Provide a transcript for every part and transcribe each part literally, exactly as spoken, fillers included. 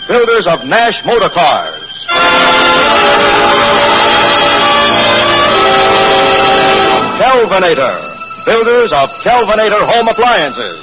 builders of Nash Motor Cars. Kelvinator, builders of Kelvinator Home Appliances.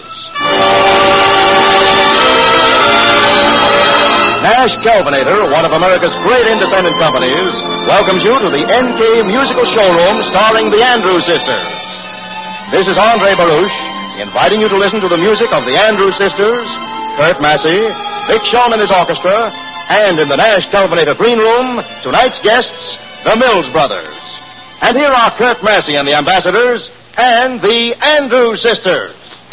Nash Kelvinator, one of America's great independent companies, welcomes you to the N K Musical Showroom starring the Andrews Sisters. This is Andre Baruch, inviting you to listen to the music of the Andrews Sisters, Kurt Massey, Vic Shawn and his orchestra, and in the Nash Kelvinator Green Room, tonight's guests, the Mills Brothers. And here are Kurt Massey and the Ambassadors and the Andrews Sisters.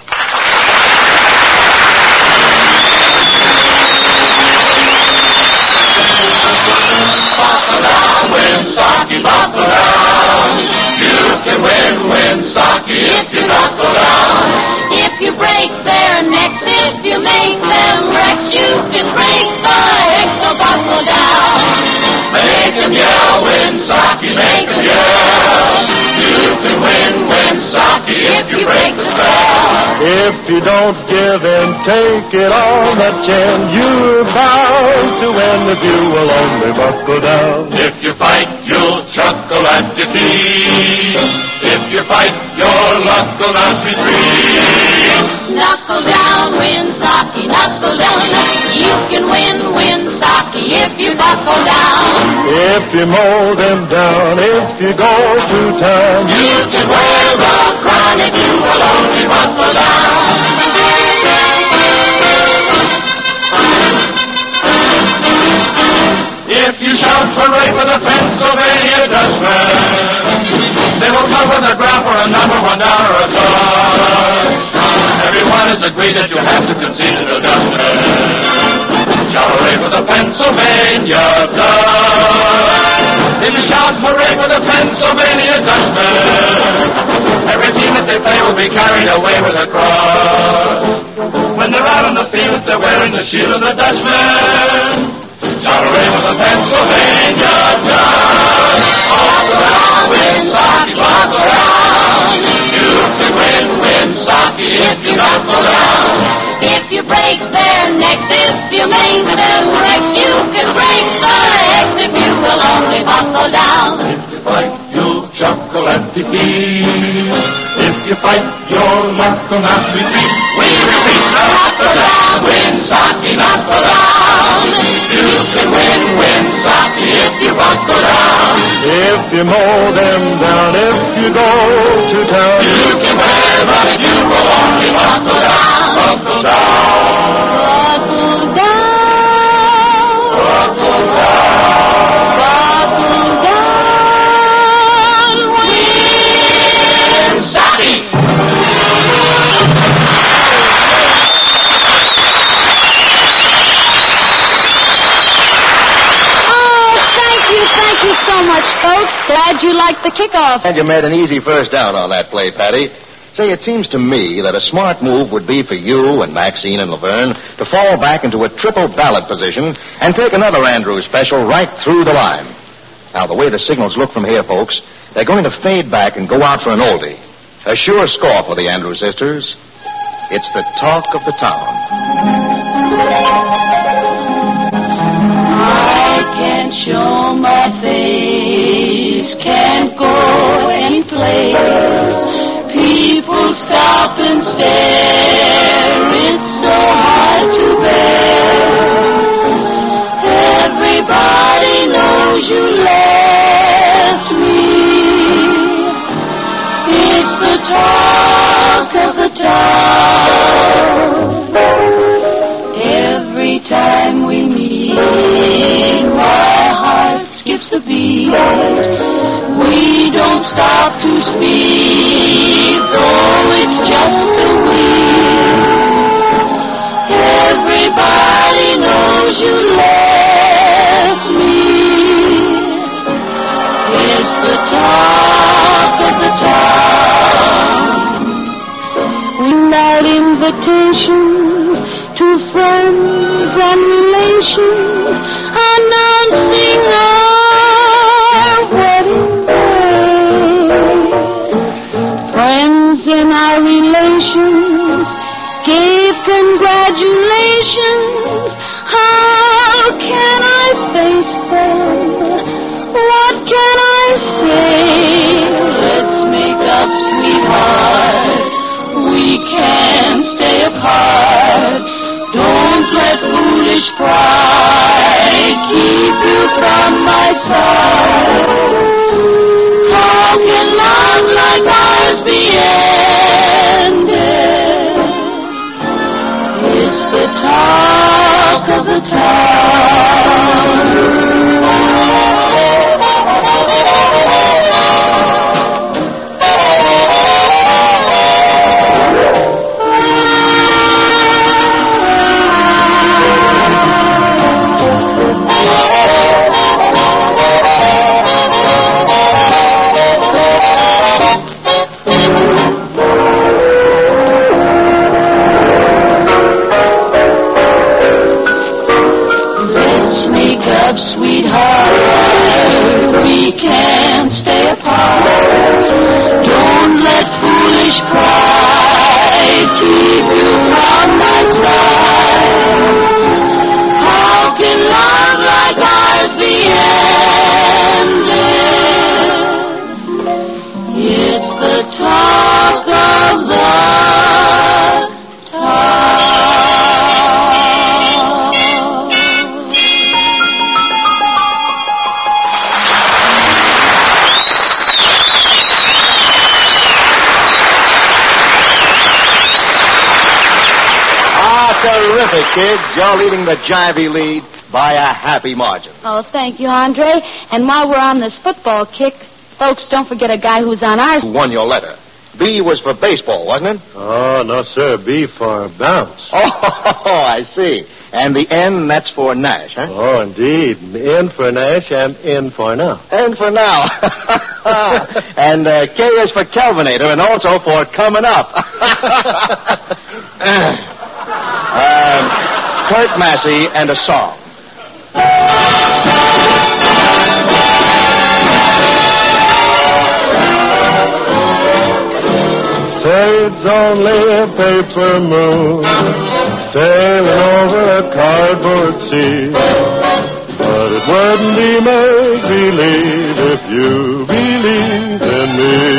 Saki, buckle down. You can win, win, Saki, if you buckle down. If you break their necks, if you make them wrecks, you can break the hex, so buckle down. Make them yell, win, Saki, make them yell. You can win, win, Saki, if you break the spell. If you don't give in, take it on the chin. You're bound to win if you will only buckle down. If you fight, you'll chuckle at defeat. If you fight, your luck will not be free. Knuckle down, win, Saki, knuckle down. You can win, win, Saki, if you buckle down. If you mow them down, if you go to town, you can wear the crown if you will only buckle down. If you shout hooray for the Pennsylvania Dutchman, they will cover the ground for a number one dollar a ton. Everyone has agreed that you have to concede to the Dutchman. Shout hooray for the Pennsylvania Dutch. If you shout hooray for the Pennsylvania Dutchman, every team that they play will be carried away with a cross. When they're out on the field, they're wearing the shield of the Dutchman. Shout hooray for the Pennsylvania Dutch. All around, win, Saki, buckle down. You can win, win, Saki, if you buckle down. If you break their necks, if you make them wrecks, you can break the hex if you will only buckle down. If you fight, you'll chuckle at defeat. If you fight, your luck will not be beat. We repeat, knuckle down, win, Saki, knuckle down. You can win, win, Saki, if you buckle down. if you mow them down, if you go to town, you can wear, but you will only buckle down, buckle down. Buckle down. Buckle down. Buckle down. Win, Saki. Thank you so much, folks. Glad you liked the kickoff. And you made an easy first down on that play, Patty. Say, it seems to me that a smart move would be for you and Maxine and Laverne to fall back into a triple ballot position and take another Andrews special right through the line. Now, the way the signals look from here, folks, they're going to fade back and go out for an oldie. A sure score for the Andrews sisters. It's the talk of the town. I can't show my face, can't go any place. People stop and stare, it's so hard to bear. Everybody knows you left me. It's the talk of the town. Every time we meet, my heart skips a beat. We don't stop to speak, though it's just a week. Everybody knows you left me. It's the talk of the town. Without invitations to friends and relations, announcing our wedding day. pride keep you from my side? How can love like ours be ended? It's the talk of the town. Sweetheart, we can't stay apart. Don't let foolish pride keep you from my side. How can love like ours be ended? It's the talk of the Terrific, kids. You're leading the Jivey lead by a happy margin. Oh, thank you, Andre. And while we're on this football kick, folks, don't forget a guy who's on ours. Who won your letter? B was for baseball, wasn't it? Oh, no, sir. B for bounce. Oh, I see. And the N, that's for Nash, huh? Oh, indeed. N for Nash and N for now. N for now. And uh, K is for Kelvinator and also for coming up. uh, Kurt Massey and a song. It's only a paper moon sailing over a cardboard sea, but it wouldn't be make-believe if you believe in me.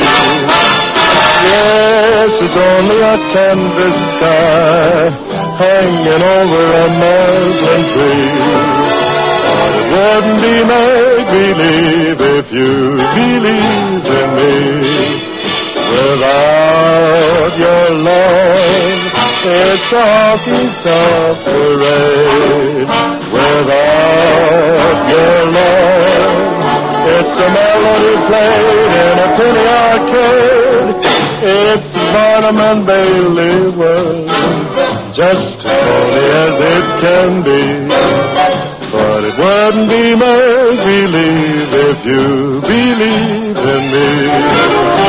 Yes, it's only a canvas sky hanging over a muslin tree, but it wouldn't be make-believe if you believe in me. Without your love, it's a honky-tonk parade. Without your love, it's a melody played in a penny arcade. It's Barnum and Bailey world, just as phony as it can be. But it wouldn't be make-believe if you believe in me.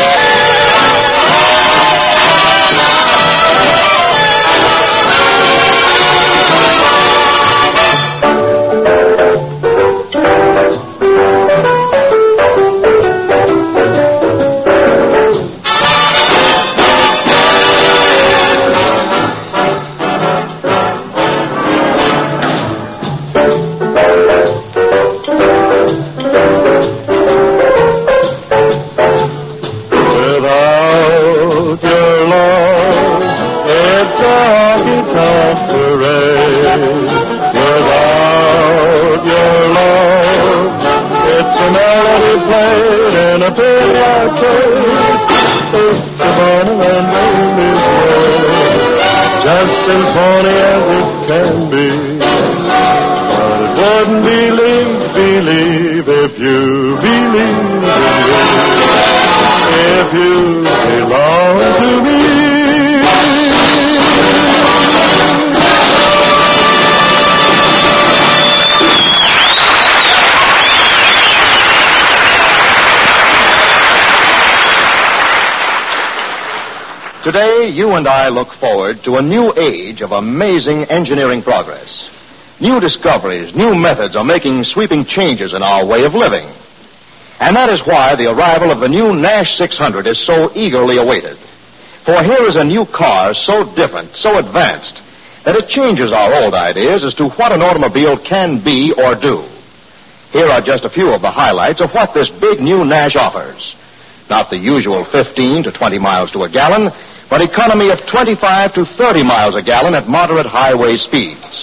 Today, you and I look forward to a new age of amazing engineering progress. New discoveries, new methods are making sweeping changes in our way of living. And that is why the arrival of the new Nash six hundred is so eagerly awaited. For here is a new car so different, so advanced, that it changes our old ideas as to what an automobile can be or do. Here are just a few of the highlights of what this big new Nash offers. Not the usual fifteen to twenty miles to a gallon, but economy of twenty-five to thirty miles a gallon at moderate highway speeds.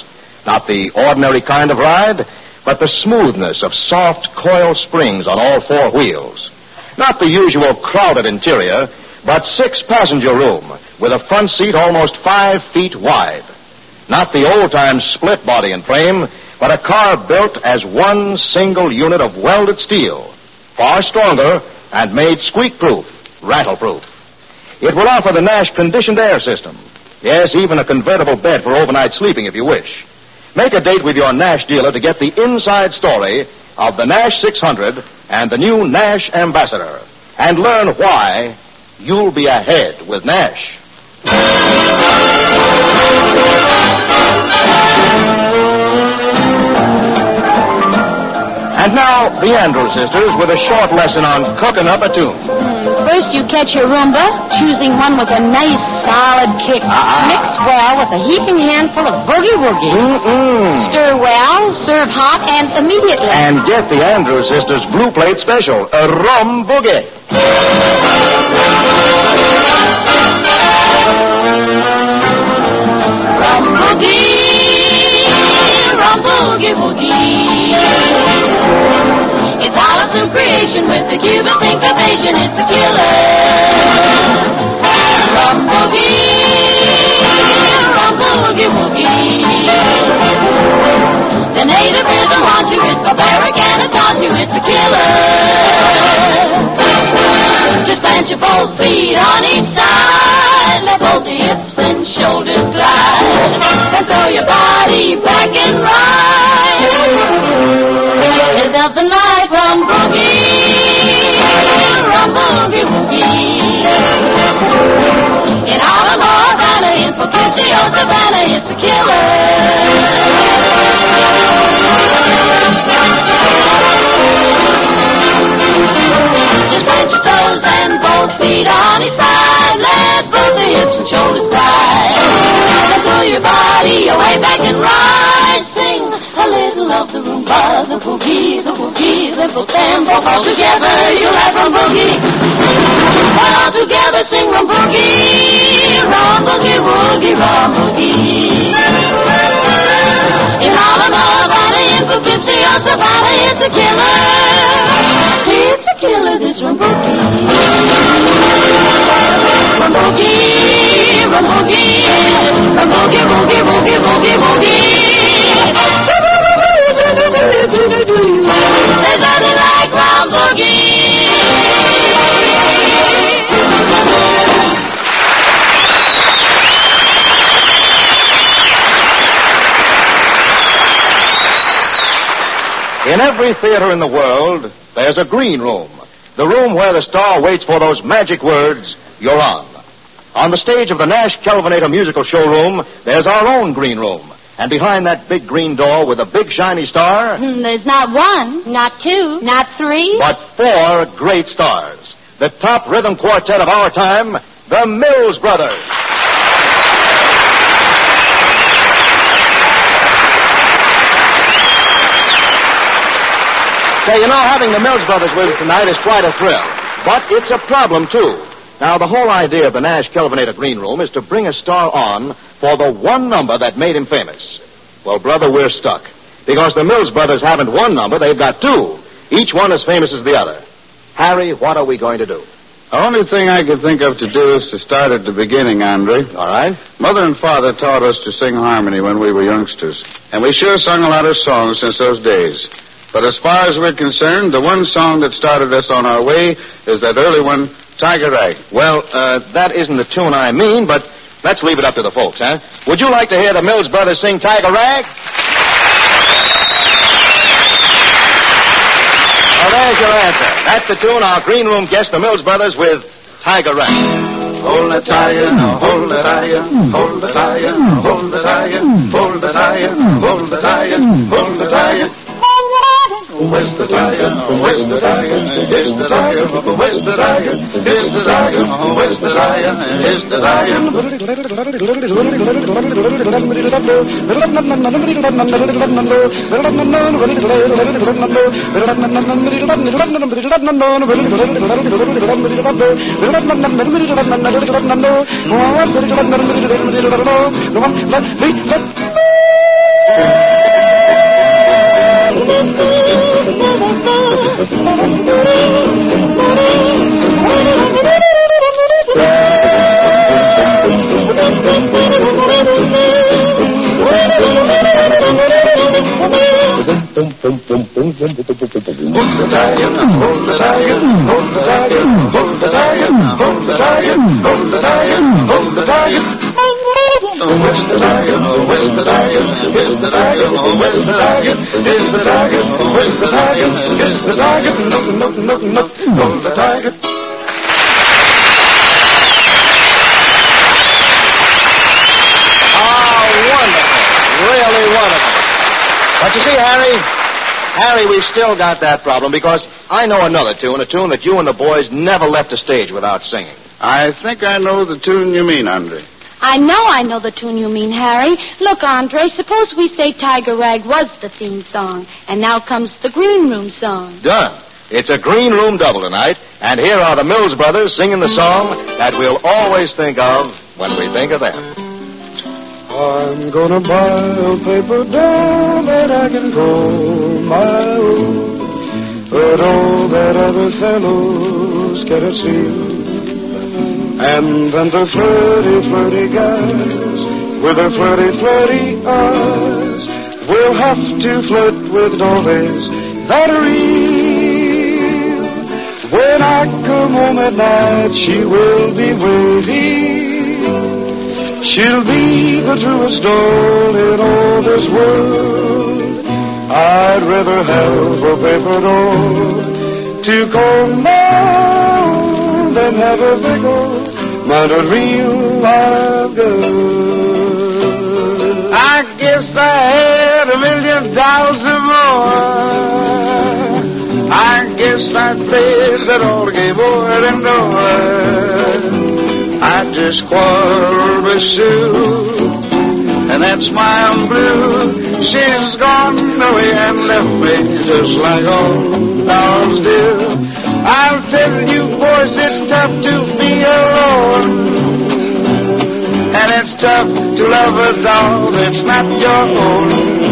Not the ordinary kind of ride, but the smoothness of soft coil springs on all four wheels. Not the usual crowded interior, but six-passenger room with a front seat almost five feet wide. Not the old-time split body and frame, but a car built as one single unit of welded steel, far stronger and made squeak-proof, rattle-proof. It will offer the Nash conditioned air system. Yes, even a convertible bed for overnight sleeping if you wish. Make a date with your Nash dealer to get the inside story of the Nash six hundred and the new Nash Ambassador, and learn why you'll be ahead with Nash. And now, the Andrews sisters with a short lesson on cooking up a tune. First, you catch your Roomba, choosing one with a nice, solid kick. Ah. Mix well with a heaping handful of boogie-woogie. Mm-mm. Stir well, serve hot, and immediately. And get the Andrews sisters Blue Plate Special, a rum boogie. Rum boogie, rum boogie woogie. It's awesome creation with the Cuban syncopation. It's a killer. Rum boogie, rum boogie woogie. The native rhythm wants you. It's barbaric and it taunts you. It's a killer. Just plant your both feet on each side. Let both the hips and shoulders glide. And throw your body back and right. There's nothing like rum boogie, rum boogie woogie. In Harlem or Havana, in Poughkeepsie or Savannah, it's a killer. Just plant your toes and both feet on each side. Let both the hips and shoulders glide. And throw your body away back and right. Sing a little of the rumba, the boogie, the boogie, the both and both all together. You'll have rum boogie. All together sing rum boogie, rum boogie woogie, rum boogie. In Harlem or Havana, in Poughkeepsie or Savannah, it's a killer. It's a killer, this rum boogie. Rum boogie, rum boogie, rum boogie, woogie, woogie, woogie, woogie. There's nothing like rum boogie. In every theater in the world, there's a green room. The room where the star waits for those magic words, "You're on." On the stage of the Nash Kelvinator Musical Showroom, there's our own green room. And behind that big green door with a big shiny star, Hmm, there's not one, not two, not three. but four great stars. The top rhythm quartet of our time, the Mills Brothers. Say, you know, having the Mills Brothers with us tonight is quite a thrill. But it's a problem, too. Now, the whole idea of the Nash Kelvinator Green Room is to bring a star on for the one number that made him famous. Well, brother, we're stuck. Because the Mills Brothers haven't one number, they've got two. Each one as famous as the other. Harry, what are we going to do? The only thing I could think of to do is to start at the beginning, Andre. All right. Mother and Father taught us to sing harmony when we were youngsters. And we sure sung a lot of songs since those days. But as far as we're concerned, the one song that started us on our way is that early one, Tiger Rag. Well, uh, that isn't the tune I mean, but let's leave it up to the folks, huh? Would you like to hear the Mills Brothers sing Tiger Rag? Well, there's your answer. That's the tune our green room guest, the Mills Brothers, with Tiger Rag. Hold the tiger, hold the tiger, hold the tiger, hold the tiger, hold the tiger, hold the tiger, hold the tiger. Where's the tiger? Where's the tiger? Here's the tiger. Where's the tiger? Here's the tiger. Where's the tiger? Here's the tiger. Hold the tiger, hold the tiger, hold the tiger, hold the tiger, hold the tiger, hold the tiger, hold the tiger. Oh, where's the tiger? Oh, where's the tiger? Here's the tiger. Oh, where's the tiger? Here's the tiger. Oh, where's the tiger? Here's the tiger. No, no, no, no, hold the tiger. Ah, wonderful. Really wonderful. But you see, Harry, Harry, we've still got that problem because I know another tune, a tune that you and the boys never left the stage without singing. I think I know the tune you mean, Andre. I know I know the tune you mean, Harry. Look, Andre, suppose we say Tiger Rag was the theme song, and now comes the Green Room song. Done. It's a Green Room double tonight, and here are the Mills Brothers singing the song that we'll always think of when we think of them. I'm gonna buy a paper doll that I can call my own, but all that other fellows cannot see. And then the flirty, flirty guys with their flirty, flirty eyes will have to flirt with dollies that are real. When I come home at night, she will be waiting. She'll be the truest doll in all this world. I'd rather have a paper doll to call my own than have a big old mounted real live girl. I guess I had a million dollars or more. I guess I played that old game over and over. I just quarreled with Sue, and that smile blue. She's gone away and left me just like all dolls do. I'll tell you, boys, it's tough to be alone, and it's tough to love a doll that's not your own.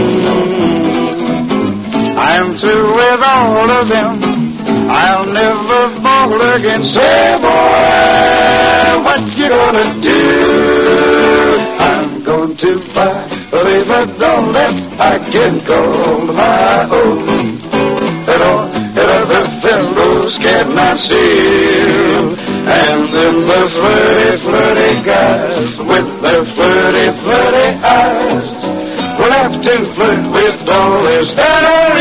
I'm through with all of them. I'll never fall again. Say, boy, what you gonna do? I'm going to buy a paper doll that I can call my own, that all that other fellows cannot steal. And then the flirty, flirty guys with their flirty, flirty eyes will have to flirt with dollies that are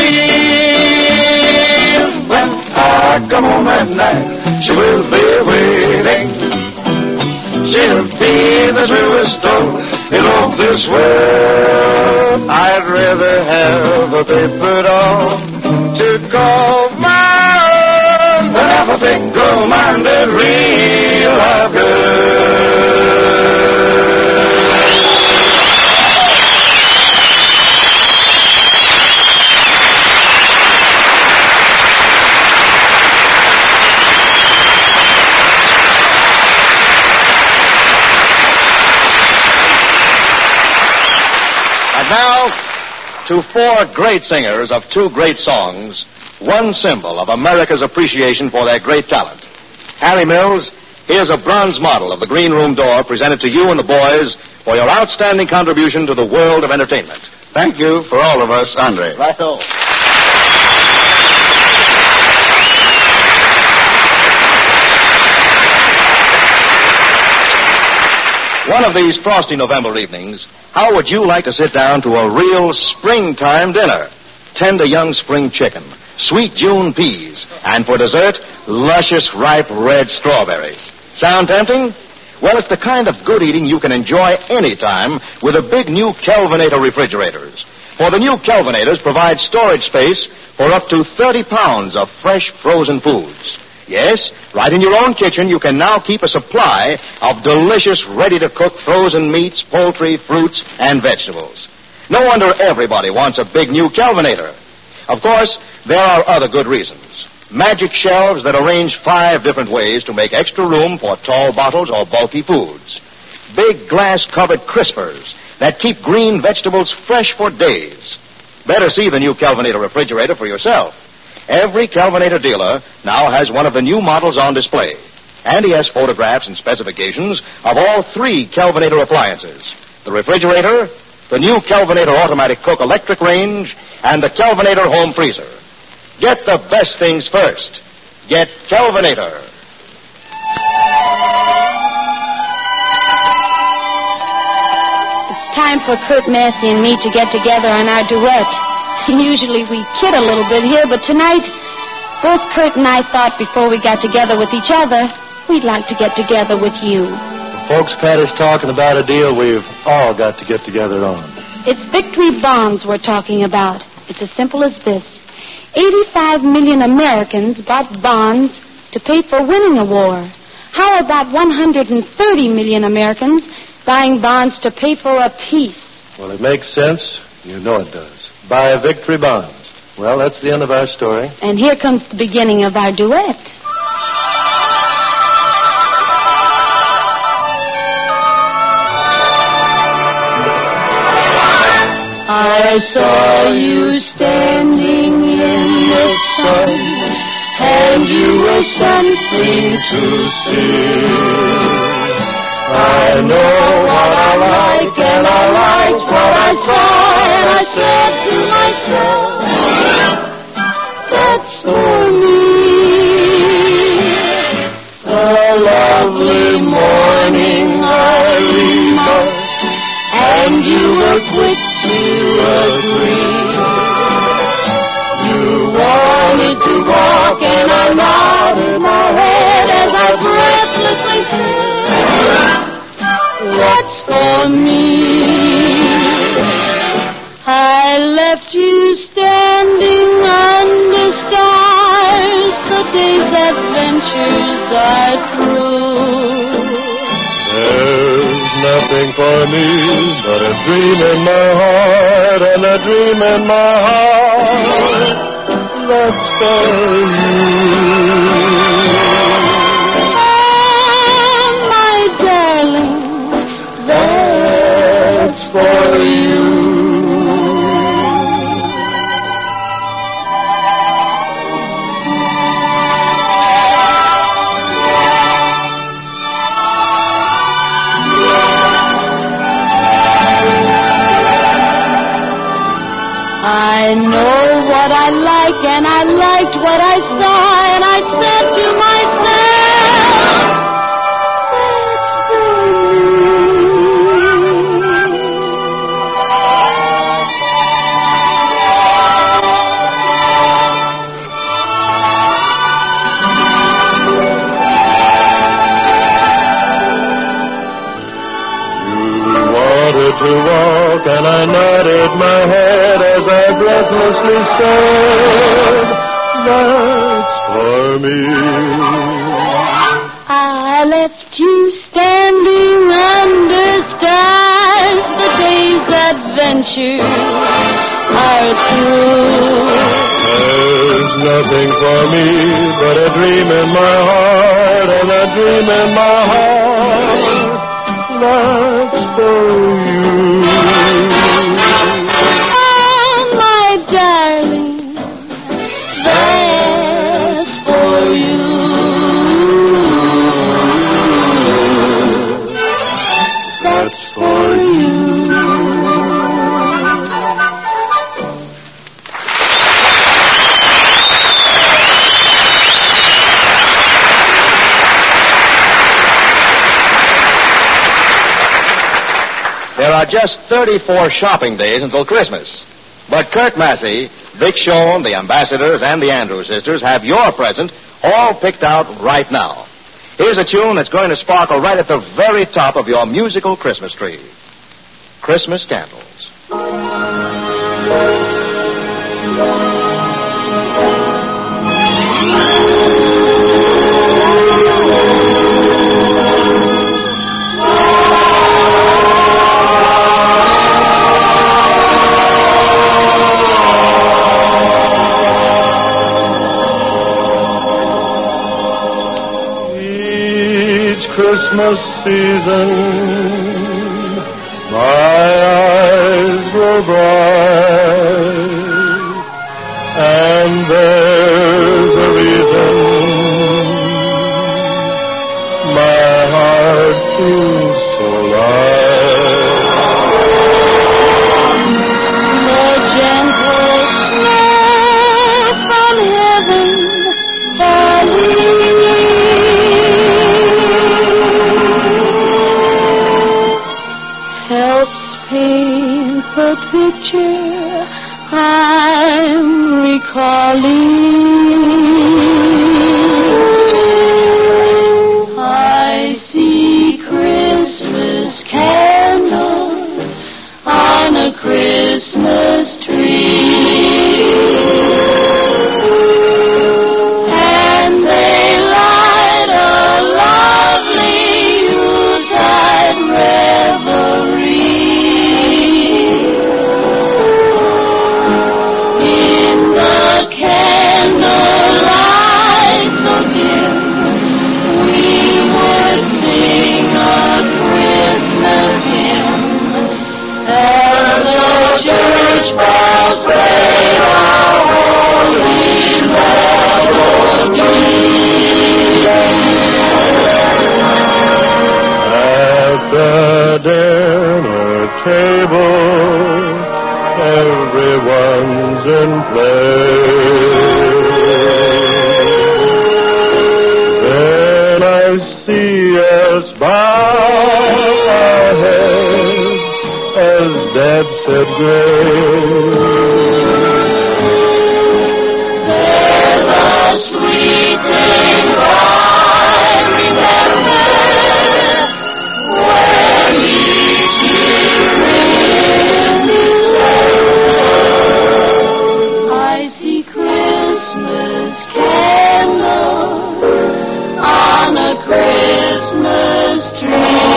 real. When I come home at night, she will be waiting. She'll be the truest doll in all this world. I'd rather have a paper doll to call my own than have a big gold-minded real live girl. Now, to four great singers of two great songs, one symbol of America's appreciation for their great talent. Harry Mills, here's a bronze model of the Green Room door presented to you and the boys for your outstanding contribution to the world of entertainment. Thank you for all of us, Andre. Right-o. One of these frosty November evenings, how would you like to sit down to a real springtime dinner? Tender young spring chicken, sweet June peas, and for dessert, luscious ripe red strawberries. Sound tempting? Well, it's the kind of good eating you can enjoy anytime with the big new Kelvinator refrigerators. For the new Kelvinators provide storage space for up to thirty pounds of fresh frozen foods. Yes, right in your own kitchen, you can now keep a supply of delicious, ready-to-cook frozen meats, poultry, fruits, and vegetables. No wonder everybody wants a big new Kelvinator. Of course, there are other good reasons. Magic shelves that arrange five different ways to make extra room for tall bottles or bulky foods. Big glass-covered crispers that keep green vegetables fresh for days. Better see the new Kelvinator refrigerator for yourself. Every Kelvinator dealer now has one of the new models on display. And he has photographs and specifications of all three Kelvinator appliances. The refrigerator, the new Kelvinator automatic cook electric range, and the Kelvinator home freezer. Get the best things first. Get Kelvinator. It's time for Kurt Massey and me to get together on our duet. Usually we kid a little bit here, but tonight, both Kurt and I thought before we got together with each other, we'd like to get together with you. Folks, Pat is talking about a deal we've all got to get together on. It's victory bonds we're talking about. It's as simple as this. eighty-five million Americans bought bonds to pay for winning a war. How about one hundred thirty million Americans buying bonds to pay for a peace? Well, it makes sense. You know it does. Buy victory bonds. Well, that's the end of our story. And here comes the beginning of our duet. I saw you standing in the sun, and you were something to see. I know what I like, and I liked what I saw, and I said to myself, that's for me. A lovely morning I remarked, and you were quick to agree. You wanted to walk, and I nodded my head as I breathlessly said, what's for me? I left you standing under stars, the day's adventures are through. There's nothing for me but a dream in my heart, and a dream in my heart that's for you. Oh, my darling, that's for you. I know what I like, and I liked what I saw, and I said to myself, that's for You wanted to walk, and I nodded my head as I breathlessly said, that's for me. I left you standing under stars, the day's adventures are through. There's nothing for me but a dream in my heart, and a dream in my heart that's for you. Oh, my darling, that's for you. That's for you. There are just thirty-four shopping days until Christmas. But Kurt Massey, Vic Schoen, the Ambassadors, and the Andrews Sisters have your present all picked out right now. Here's a tune that's going to sparkle right at the very top of your musical Christmas tree. Christmas Candles. Christmas season, my eyes grow bright, and there's a reason my heart feels so light. The gentle snow from heaven falling helps paint the picture I'm recalling. I see Christmas candles on a Christmas tree, and they light a lovely Yuletide reverie. In the candlelight so dim, we would sing a Christmas hymn as the church bells play our holy melody. At the dinner table, everyone's in play. Then I see us bow our heads as Dad said grace. There's a sweet thing I remember when each year in December I see Christmas candles on a Christmas tree.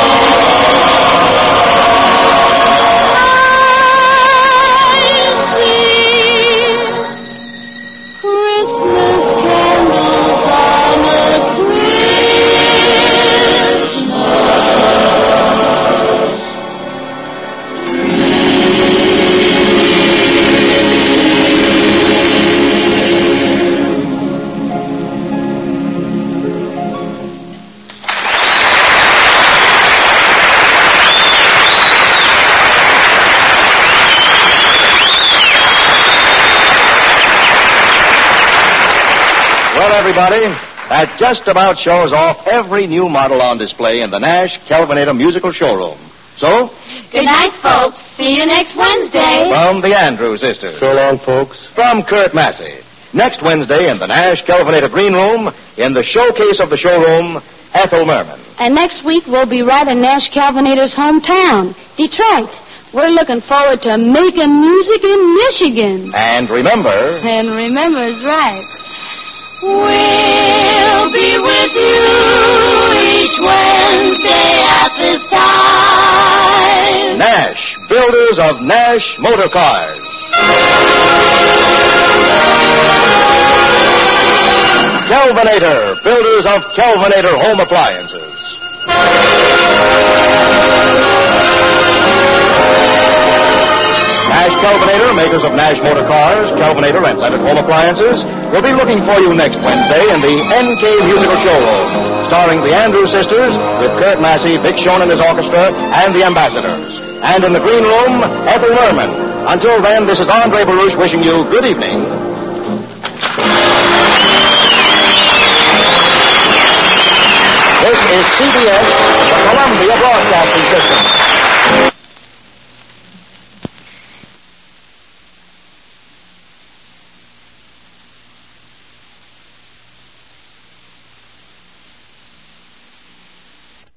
Everybody, that just about shows off every new model on display in the Nash Kelvinator Musical Showroom. So, Good night, folks. See you next Wednesday. from the Andrew Sisters, So long, folks. from Kurt Massey, next Wednesday in the Nash Kelvinator Green Room, in the showcase of the showroom, Ethel Merman. And next week we'll be right in Nash Calvinator's hometown, Detroit. We're looking forward to making music in Michigan. And remember, And remember, it's right. We'll be with you each Wednesday at this time. Nash, builders of Nash Motor Cars. Kelvinator, builders of Kelvinator Home Appliances. Nash Kelvinator, makers of Nash Motor Cars, Kelvinator, and Leonard Home Appliances, will be looking for you next Wednesday in the N K Musical Showroom, starring the Andrew Sisters with Kurt Massey, Vic Schoen and his orchestra, and the Ambassadors. And in the Green Room, Ethel Merman. Until then, this is Andre Baruch wishing you good evening. This is C B S